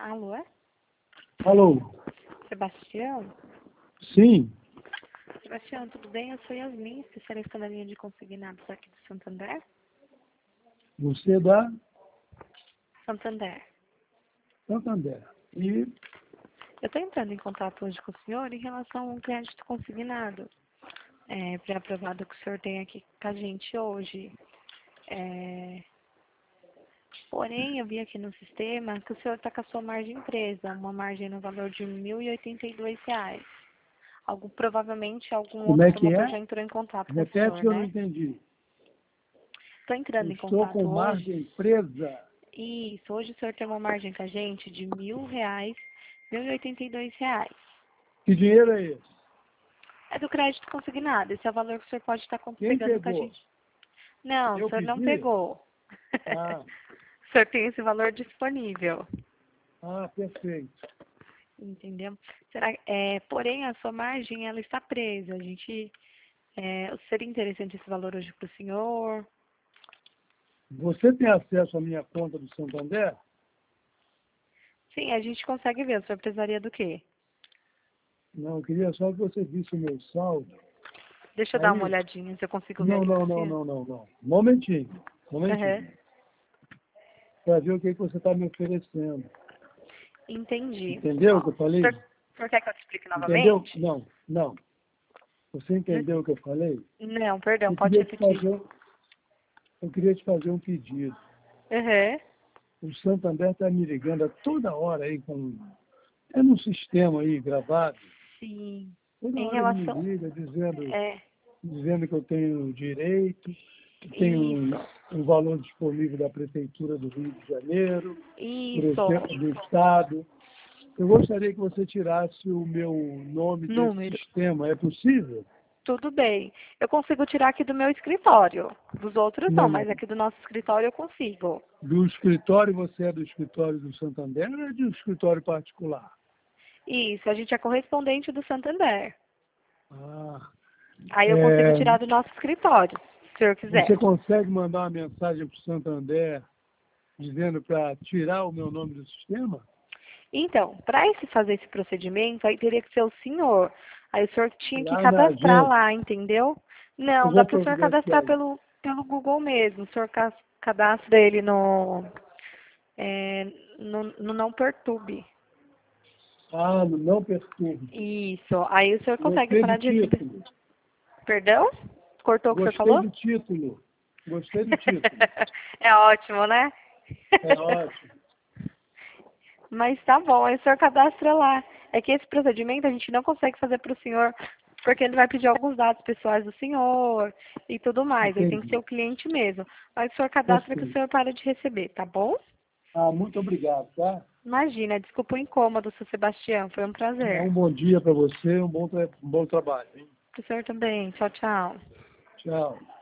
Alô, é? Alô? Sebastião? Sim, Sebastião, tudo bem? Eu sou Yasmin, especialista na linha de consignados aqui do Santander. você da Santander. Santander. E Eu estou entrando em contato hoje com o senhor em relação a um crédito consignado, pré-aprovado que o senhor tem aqui com a gente hoje. Porém, eu vi aqui no sistema que o senhor está com a sua margem presa, uma margem no valor de R$ 1.082. Provavelmente algum como outro é que promotor é? já entrou em contato com o Repete senhor, que eu não né? entendi. Estou entrando Eu em estou com contato hoje. margem presa. Isso, hoje o senhor tem uma margem com a gente de R$ 1.000, R$ 1.082. Que dinheiro é esse? É do crédito consignado, esse é o valor que o senhor pode estar Quem pegando com a pegou? gente. Não, o Eu senhor não pedi? pegou. Ah, O senhor tem esse valor disponível, perfeito. entendeu? Porém, a sua margem, ela está presa. Seria interessante esse valor hoje para o senhor? Você tem acesso à minha conta do Santander? Sim, a gente consegue ver. O senhor precisaria do quê? Não, eu queria só que você visse o meu saldo. Deixa eu dar uma Aí, olhadinha se eu consigo ver não, aqui para não, o não, senhor. não, não, não. Momentinho, Aham. para ver o que você está me oferecendo. Entendi. Entendeu Ó, o que eu o falei? senhor quer que eu te explique Entendeu? novamente? Não, não. Você entendeu o que eu falei? Não, perdão, Eu pode queria te repetir. fazer, eu queria te fazer um pedido. Aham. O Santander está me ligando a toda hora aí com... É num sistema aí gravado. Sim. Toda Em hora ele me relação. liga É, dizendo que eu tenho direito, que tenho isso. um valor disponível da Prefeitura do Rio de Janeiro, Isso. do Estado. Eu gostaria que você tirasse o meu nome desse Número. sistema. É possível? Tudo bem. Eu consigo tirar aqui do meu escritório. Dos outros não, Não, não. mas aqui do nosso escritório eu consigo. Do escritório, você é do escritório do Santander ou é de um escritório particular? Isso, a gente é correspondente do Santander. Ah, Aí eu consigo é, tirar do nosso escritório, se o senhor quiser. você consegue mandar uma mensagem para o Santander dizendo para tirar o meu nome do sistema? Então, para fazer esse procedimento, aí teria que ser o senhor. Aí o senhor tinha que Lá na cadastrar agência. lá, entendeu? Eu Não, dá vou para o senhor cadastrar providenciar isso. pelo Google mesmo. O senhor cadastra ele no Não Perturbe. Ah, não perturbe. Isso. Aí o senhor consegue Gostei do parar de receber. título. Perdão? Cortou o que o senhor Gostei falou? do título. Gostei do título. É ótimo, né? É ótimo. Mas tá bom, aí o senhor cadastra lá. É que esse procedimento a gente não consegue fazer para o senhor, porque ele vai pedir alguns dados pessoais do senhor e tudo mais. Aí tem que ser Entendi. o cliente mesmo. Mas o senhor cadastra que o Perfeito. senhor para de receber, tá bom? Ah, muito obrigado, tá? Imagina, desculpa o incômodo, seu Sebastião. Foi um prazer. Um bom dia para você, um bom trabalho, hein? Pro senhor também. Tchau, tchau. Tchau.